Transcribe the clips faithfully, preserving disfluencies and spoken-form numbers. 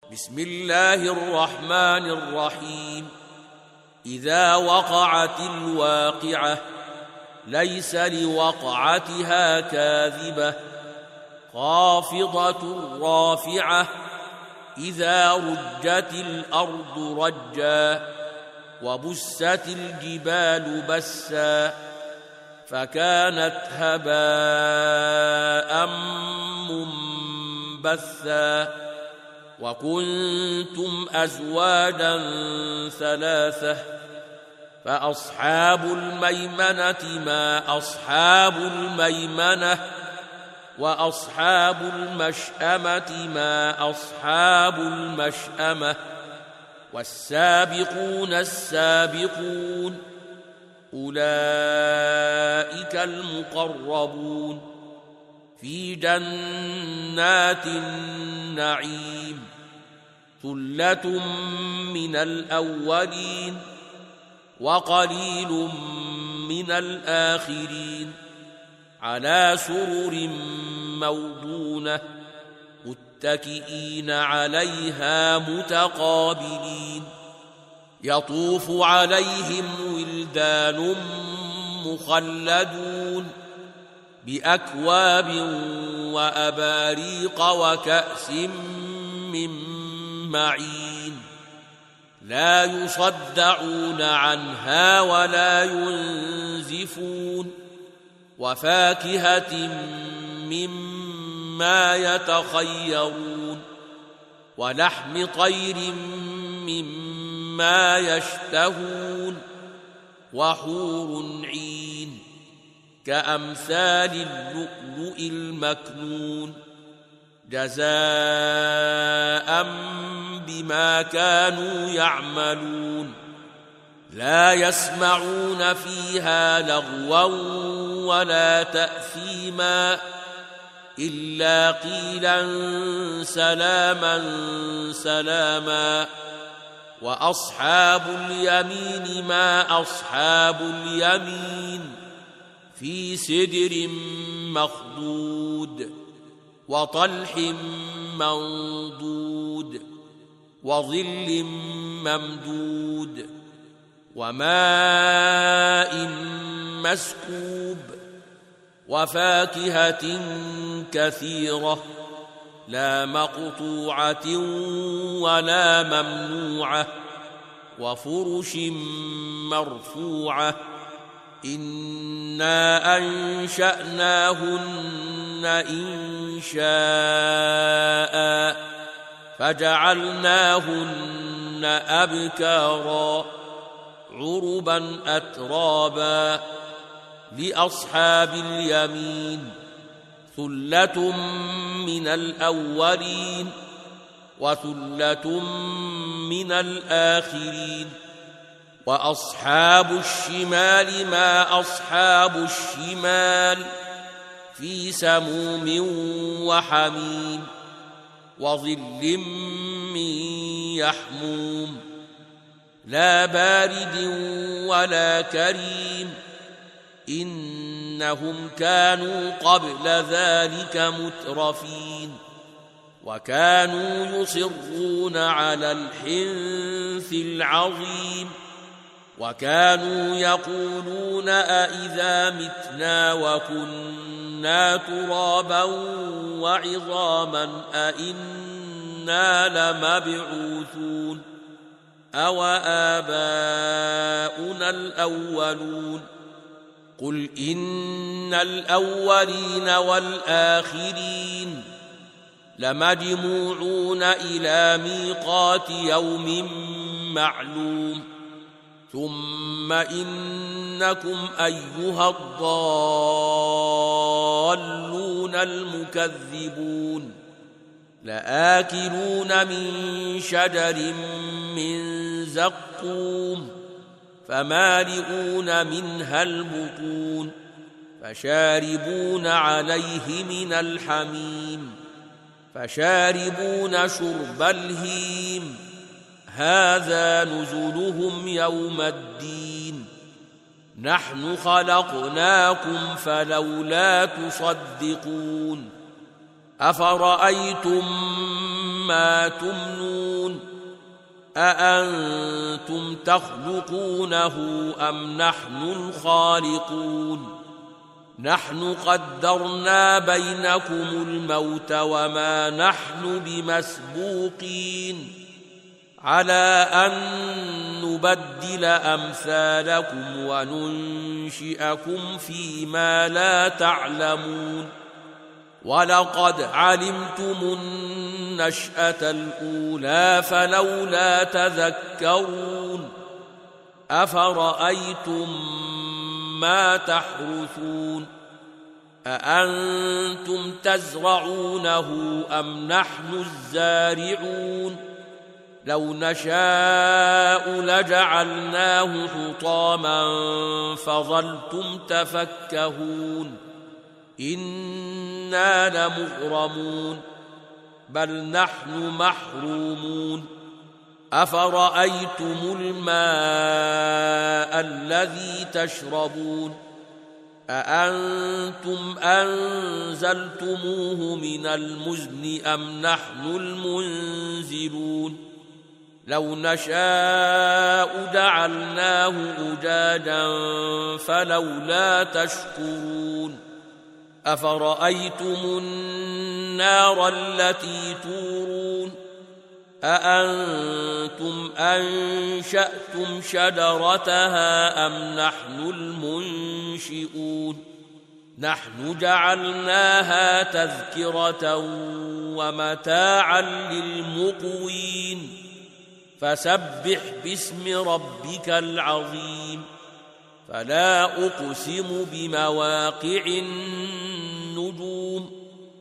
بسم الله الرحمن الرحيم إذا وقعت الواقعة ليس لوقعتها كاذبة خافضة رافعة إذا رجت الأرض رجا وبست الجبال بسا فكانت هباء منبثا وكنتم أزواجا ثلاثة فأصحاب الميمنة ما أصحاب الميمنة وأصحاب المشأمة ما أصحاب المشأمة والسابقون السابقون أولئك المقربون في جنات النعيم ثلة من الأولين وقليل من الآخرين على سرر موضونة متكئين عليها متقابلين يطوف عليهم ولدان مخلدون بأكواب وأباريق وكأس من معين لا يصدعون عنها ولا ينزفون وفاكهة مما يتخيرون ولحم طير مما يشتهون وحور عين كأمثال اللؤلؤ المكنون جزاء بما كانوا يعملون لا يسمعون فيها لغوا ولا تأثيما إلا قيلا سلاما سلاما وأصحاب اليمين ما أصحاب اليمين في سدر مخضود وطلح منضود وظل ممدود وماء مسكوب وفاكهة كثيرة لا مقطوعة ولا ممنوعة وفرش مرفوعة إنا أنشأناهن إن شاء فجعلناهن أبكارا عربا أترابا لأصحاب اليمين ثلة من الأولين وثلة من الآخرين وأصحاب الشمال ما أصحاب الشمال في سموم وحميم وظل من يحموم لا بارد ولا كريم إنهم كانوا قبل ذلك مترفين وكانوا يصرون على الحنث العظيم وكانوا يقولون أئذا متنا وكنا ترابا وعظاما أئنا لمبعوثون أو آباؤنا الأولون قل إن الأولين والآخرين لمجموعون إلى ميقات يوم معلوم ثم إنكم أيها الضالون المكذبون لآكلون من شجر من زقوم فمالئون منها البطون فشاربون عليه من الحميم فشاربون شرب الهيم هذا نزلهم يوم الدين نحن خلقناكم فلولا تصدقون أفرأيتم ما تمنون أأنتم تخلقونه أم نحن الخالقون نحن قدرنا بينكم الموت وما نحن بمسبوقين على أن نبدل أمثالكم وننشئكم فيما لا تعلمون ولقد علمتم النشأة الأولى فلولا تذكرون أفرأيتم ما تحرثون أأنتم تزرعونه أم نحن الزارعون لو نشاء لجعلناه حطاما فظلتم تفكهون إنا لمغرمون بل نحن محرومون أفرأيتم الماء الذي تشربون أأنتم أنزلتموه من المزن أم نحن المنزلون لو نشاء جعلناه أجاجا فلولا تشكرون أفرأيتم النار التي تورون أأنتم أنشأتم شجرتها أم نحن المنشئون نحن جعلناها تذكرة ومتاعا للمقوين فسبح باسم ربك العظيم فلا أقسم بمواقع النجوم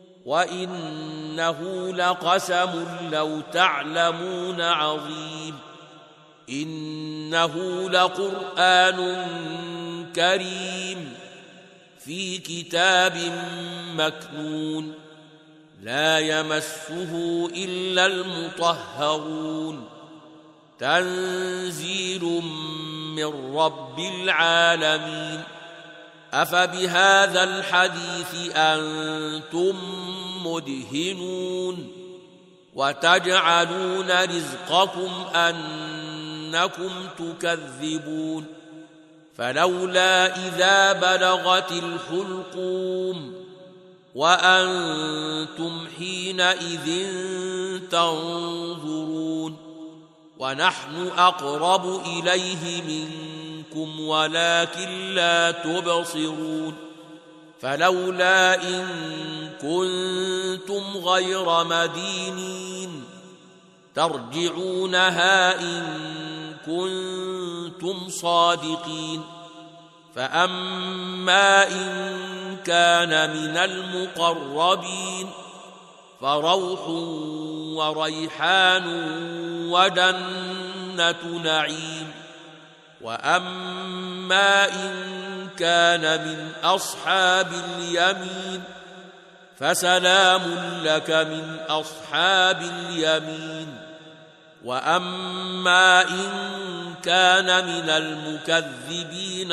وإنه لقسم لو تعلمون عظيم إنه لقرآن كريم في كتاب مكنون لا يمسه إلا المطهرون تنزيل من رب العالمين أفبهذا الحديث أنتم مدهنون وتجعلون رزقكم أنكم تكذبون فلولا إذا بلغت الحلقوم وأنتم حينئذ تنظرون ونحن أقرب إليه منكم ولكن لا تبصرون فلولا إن كنتم غير مدينين ترجعونها إن كنتم صادقين فأما إن كان من المقربين فروح وريحان وجنة نعيم وأما إن كان من أصحاب اليمين فسلام لك من أصحاب اليمين وأما إن كان من المكذبين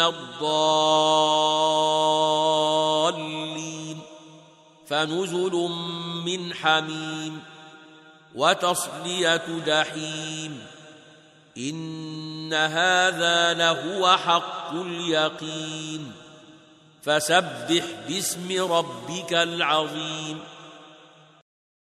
الضالين فنزل من حميم وتصلية جحيم إن هذا لهو حق اليقين فسبح باسم ربك العظيم